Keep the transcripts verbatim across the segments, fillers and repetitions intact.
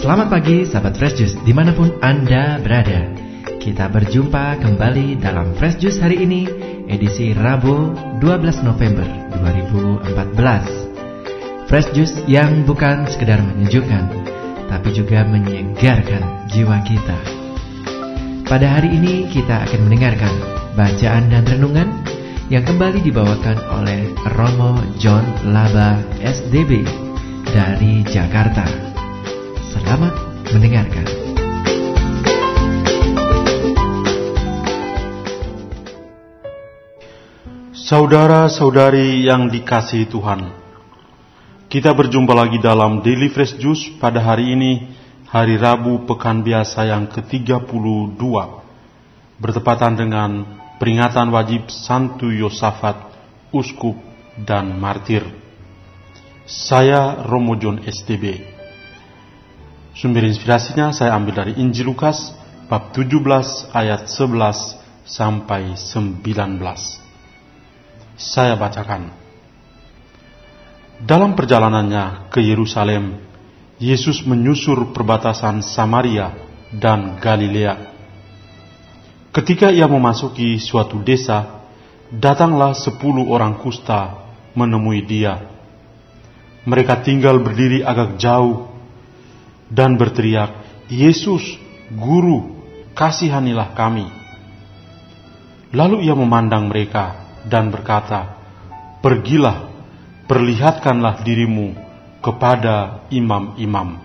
Selamat pagi sahabat Fresh Juice dimanapun Anda berada. Kita berjumpa kembali dalam Fresh Juice hari ini, edisi Rabu dua belas November dua ribu empat belas. Fresh Juice yang bukan sekedar menyejukkan, tapi juga menyegarkan jiwa kita. Pada hari ini kita akan mendengarkan bacaan dan renungan yang kembali dibawakan oleh Romo John Laba S D B dari Jakarta. Selamat mendengarkan. Saudara-saudari yang dikasihi Tuhan, kita berjumpa lagi dalam Daily Fresh Juice pada hari ini, hari Rabu Pekan Biasa yang ke tiga puluh dua, bertepatan dengan peringatan wajib Santo Yosafat, Uskup dan Martir. Saya Romo John S D B. Sumber inspirasinya saya ambil dari Injil Lukas bab tujuh belas ayat sebelas sampai sembilan belas. Saya bacakan. Dalam perjalanannya ke Yerusalem, Yesus menyusur perbatasan Samaria dan Galilea. Ketika ia memasuki suatu desa, datanglah sepuluh orang kusta menemui dia. Mereka tinggal berdiri agak jauh dan berteriak, "Yesus, Guru, kasihanilah kami." Lalu ia memandang mereka dan berkata, "Pergilah, perlihatkanlah dirimu kepada imam-imam."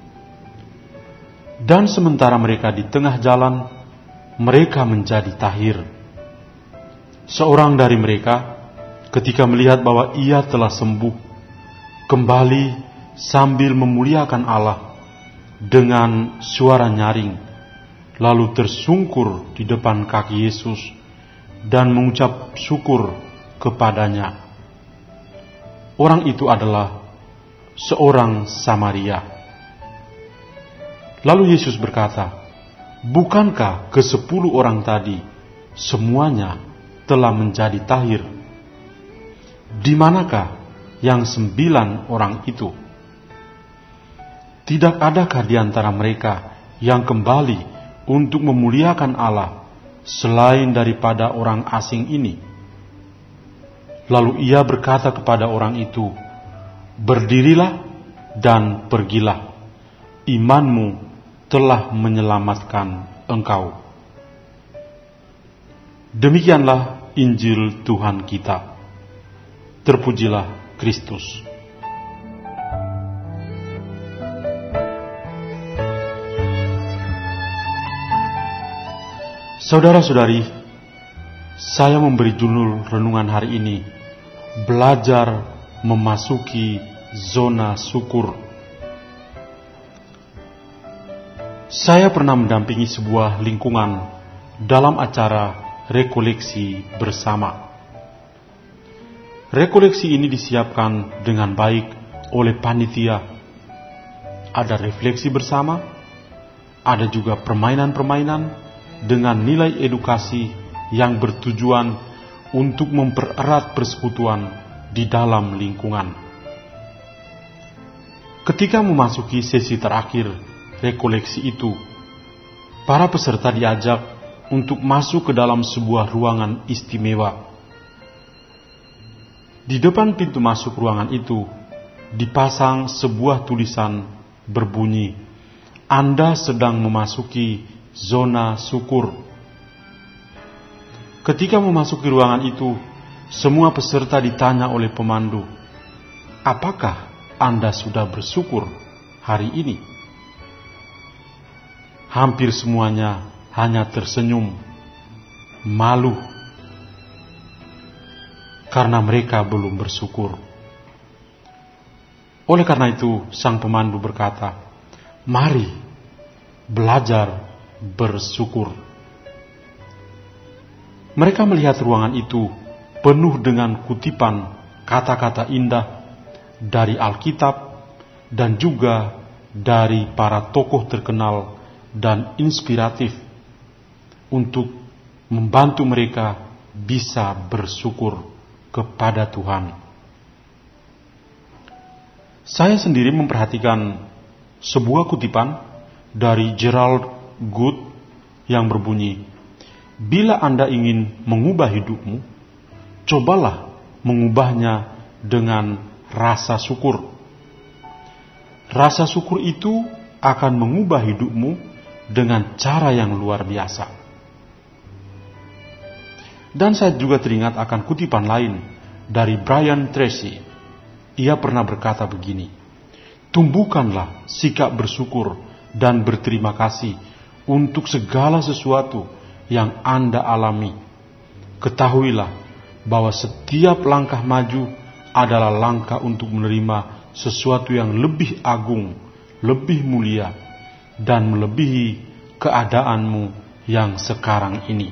Dan sementara mereka di tengah jalan, mereka menjadi tahir. Seorang dari mereka, ketika melihat bahwa ia telah sembuh, kembali sambil memuliakan Allah dengan suara nyaring, lalu tersungkur di depan kaki Yesus dan mengucap syukur kepadanya. Orang itu adalah seorang Samaria. Lalu Yesus berkata, "Bukankah kesepuluh orang tadi semuanya telah menjadi tahir? Di manakah yang sembilan orang itu? Tidak adakah di antara mereka yang kembali untuk memuliakan Allah selain daripada orang asing ini?" Lalu ia berkata kepada orang itu, "Berdirilah dan pergilah. Imanmu telah menyelamatkan engkau." Demikianlah Injil Tuhan kita. Terpujilah Kristus. Saudara-saudari, saya memberi judul renungan hari ini, Belajar Memasuki Zona Syukur. Saya pernah mendampingi sebuah lingkungan dalam acara rekoleksi bersama. Rekoleksi ini disiapkan dengan baik oleh panitia. Ada refleksi bersama, ada juga permainan-permainan dengan nilai edukasi yang bertujuan untuk mempererat persekutuan di dalam lingkungan. Ketika memasuki sesi terakhir rekoleksi itu, para peserta diajak untuk masuk ke dalam sebuah ruangan istimewa. Di depan pintu masuk ruangan itu dipasang sebuah tulisan berbunyi, "Anda sedang memasuki zona syukur." Ketika memasuki ruangan itu, semua peserta ditanya oleh pemandu, "Apakah Anda sudah bersyukur hari ini?" Hampir semuanya hanya tersenyum, malu, karena mereka belum bersyukur. Oleh karena itu, sang pemandu berkata, "Mari belajar bersyukur." Mereka melihat ruangan itu penuh dengan kutipan kata-kata indah dari Alkitab dan juga dari para tokoh terkenal dan inspiratif untuk membantu mereka bisa bersyukur kepada Tuhan. Saya sendiri memperhatikan sebuah kutipan dari Gerald Good yang berbunyi, bila Anda ingin mengubah hidupmu, cobalah mengubahnya dengan rasa syukur. Rasa syukur itu akan mengubah hidupmu dengan cara yang luar biasa. Dan saya juga teringat akan kutipan lain dari Brian Tracy. Ia pernah berkata begini, tumbuhkanlah sikap bersyukur dan berterima kasih untuk segala sesuatu yang Anda alami. Ketahuilah bahwa setiap langkah maju adalah langkah untuk menerima sesuatu yang lebih agung, lebih mulia, dan melebihi keadaanmu yang sekarang ini.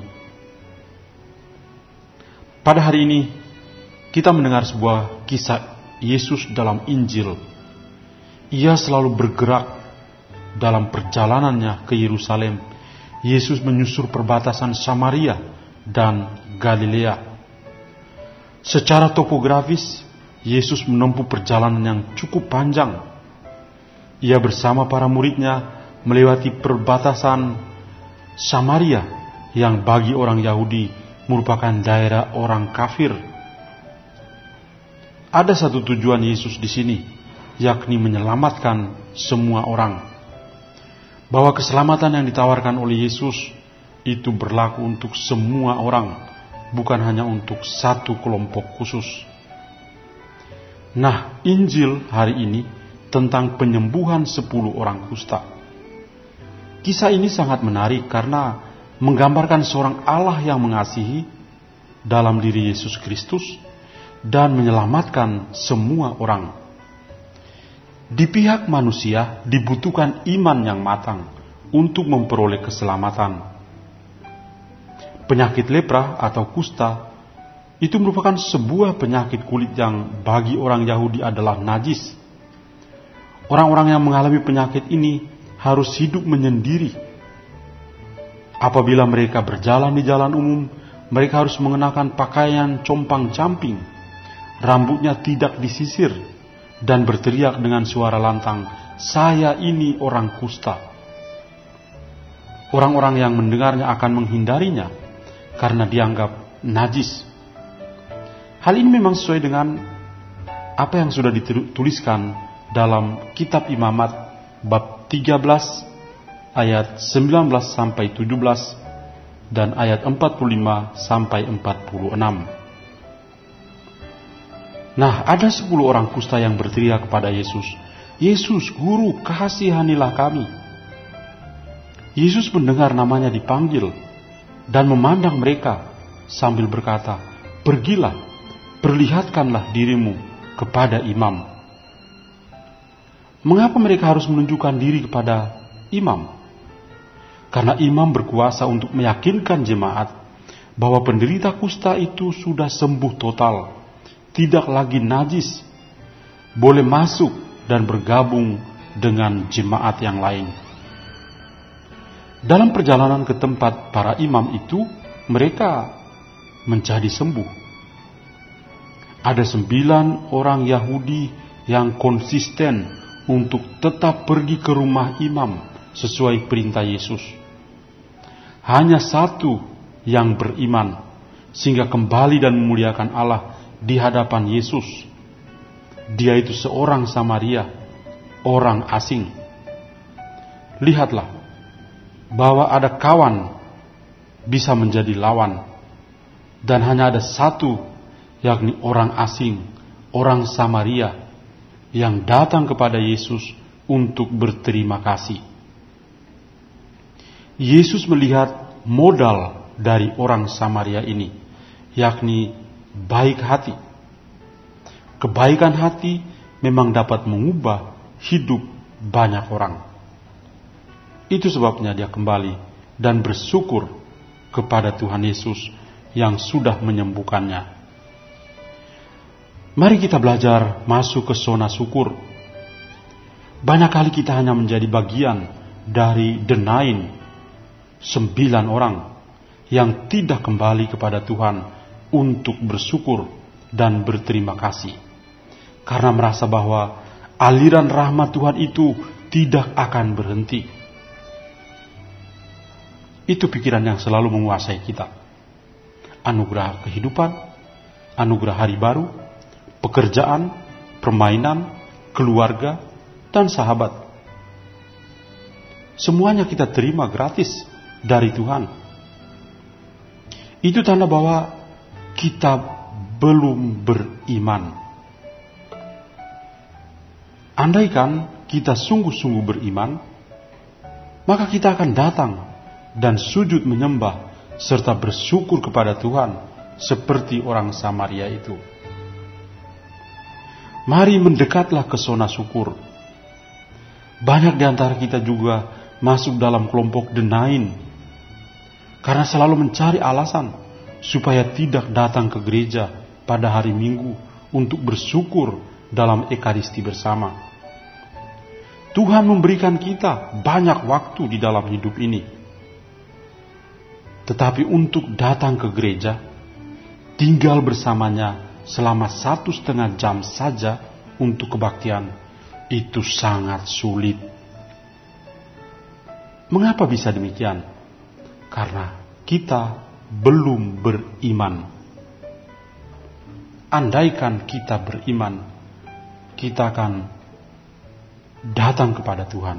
Pada hari ini, kita mendengar sebuah kisah Yesus dalam Injil. Ia selalu bergerak dalam perjalanannya ke Yerusalem. Yesus menyusur perbatasan Samaria dan Galilea. Secara topografis, Yesus menempuh perjalanan yang cukup panjang. Ia bersama para muridnya melewati perbatasan Samaria yang bagi orang Yahudi merupakan daerah orang kafir. Ada satu tujuan Yesus di sini, yakni menyelamatkan semua orang. Bahwa keselamatan yang ditawarkan oleh Yesus itu berlaku untuk semua orang, bukan hanya untuk satu kelompok khusus. Nah, Injil hari ini tentang penyembuhan sepuluh orang kusta. Kisah ini sangat menarik karena menggambarkan seorang Allah yang mengasihi dalam diri Yesus Kristus dan menyelamatkan semua orang. Di pihak manusia dibutuhkan iman yang matang untuk memperoleh keselamatan. Penyakit lepra atau kusta itu merupakan sebuah penyakit kulit yang bagi orang Yahudi adalah najis. Orang-orang yang mengalami penyakit ini harus hidup menyendiri. Apabila mereka berjalan di jalan umum, mereka harus mengenakan pakaian compang-camping, rambutnya tidak disisir, dan berteriak dengan suara lantang, "Saya ini orang kusta." Orang-orang yang mendengarnya akan menghindarinya karena dianggap najis. Hal ini memang sesuai dengan apa yang sudah dituliskan dalam kitab Imamat bab tiga belas ayat sembilan belas sampai tujuh belas dan ayat empat puluh lima sampai empat puluh enam. Nah, ada sepuluh orang kusta yang berteriak kepada Yesus, "Yesus, Guru, kasihanilah kami." Yesus mendengar namanya dipanggil dan memandang mereka sambil berkata, "Pergilah, perlihatkanlah dirimu kepada imam." Mengapa mereka harus menunjukkan diri kepada imam? Karena imam berkuasa untuk meyakinkan jemaat bahwa penderita kusta itu sudah sembuh total, tidak lagi najis, boleh masuk dan bergabung dengan jemaat yang lain. Dalam perjalanan ke tempat para imam itu, mereka menjadi sembuh. Ada sembilan orang Yahudi yang konsisten untuk tetap pergi ke rumah imam sesuai perintah Yesus. Hanya satu yang beriman, sehingga kembali dan memuliakan Allah di hadapan Yesus. Dia itu seorang Samaria, orang asing. Lihatlah, bahwa ada kawan bisa menjadi lawan, dan hanya ada satu, yakni orang asing, orang Samaria, yang datang kepada Yesus untuk berterima kasih. Yesus melihat modal dari orang Samaria ini, yakni baik hati. Kebaikan hati memang dapat mengubah hidup banyak orang. Itu sebabnya dia kembali dan bersyukur kepada Tuhan Yesus yang sudah menyembuhkannya. Mari kita belajar masuk ke zona syukur. Banyak kali kita hanya menjadi bagian dari denain sembilan orang yang tidak kembali kepada Tuhan untuk bersyukur dan berterima kasih. Karena merasa bahwa aliran rahmat Tuhan itu tidak akan berhenti. Itu pikiran yang selalu menguasai kita. Anugerah kehidupan, anugerah hari baru, pekerjaan, permainan, keluarga, dan sahabat. Semuanya kita terima gratis dari Tuhan. Itu tanda bahwa kita belum beriman. Andaikan kita sungguh-sungguh beriman, maka kita akan datang dan sujud menyembah serta bersyukur kepada Tuhan seperti orang Samaria itu. Mari mendekatlah ke zona syukur. Banyak di antara kita juga masuk dalam kelompok denying karena selalu mencari alasan supaya tidak datang ke gereja pada hari Minggu untuk bersyukur dalam ekaristi bersama. Tuhan memberikan kita banyak waktu di dalam hidup ini. Tetapi untuk datang ke gereja, tinggal bersamanya selama satu setengah jam saja untuk kebaktian, itu sangat sulit. Mengapa bisa demikian? Karena kita belum beriman. Andaikan kita beriman, kita akan datang kepada Tuhan.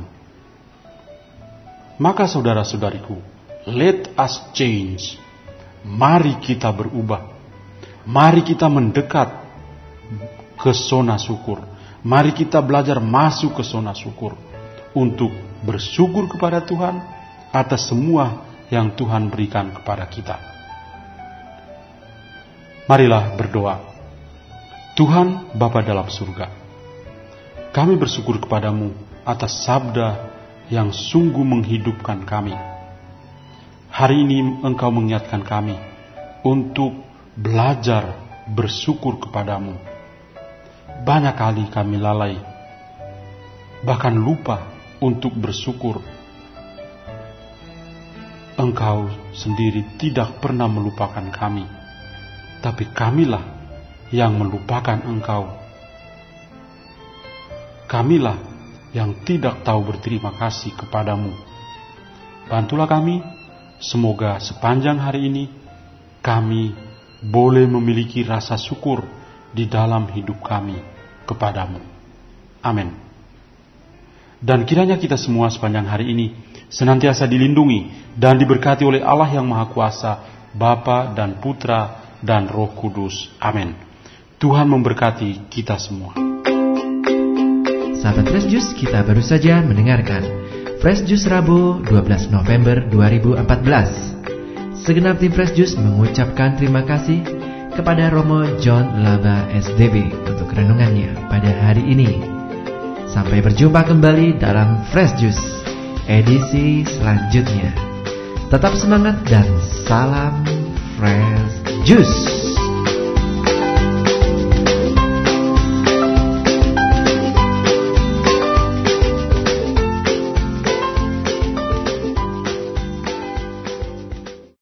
Maka saudara-saudariku, let us change. Mari kita berubah. Mari kita mendekat ke zona syukur. Mari kita belajar masuk ke zona syukur untuk bersyukur kepada Tuhan atas semua yang Tuhan berikan kepada kita. Marilah berdoa. Tuhan Bapa dalam surga, kami bersyukur kepadamu atas sabda yang sungguh menghidupkan kami. Hari ini Engkau mengingatkan kami untuk belajar bersyukur kepadamu. Banyak kali kami lalai, bahkan lupa untuk bersyukur. Engkau sendiri tidak pernah melupakan kami, tapi kamilah yang melupakan Engkau. Kamilah yang tidak tahu berterima kasih kepadamu. Bantulah kami, semoga sepanjang hari ini kami boleh memiliki rasa syukur di dalam hidup kami kepadamu. Amin. Dan kiranya kita semua sepanjang hari ini senantiasa dilindungi dan diberkati oleh Allah yang Maha Kuasa, Bapa dan Putra dan Roh Kudus. Amin. Tuhan memberkati kita semua. Sahabat Fresh Juice, kita baru saja mendengarkan Fresh Juice Rabu dua belas November dua ribu empat belas. Segenap tim Fresh Juice mengucapkan terima kasih kepada Romo John Laba S D B untuk renungannya pada hari ini. Sampai berjumpa kembali dalam Fresh Juice edisi selanjutnya. Tetap semangat dan salam Fresh Juice.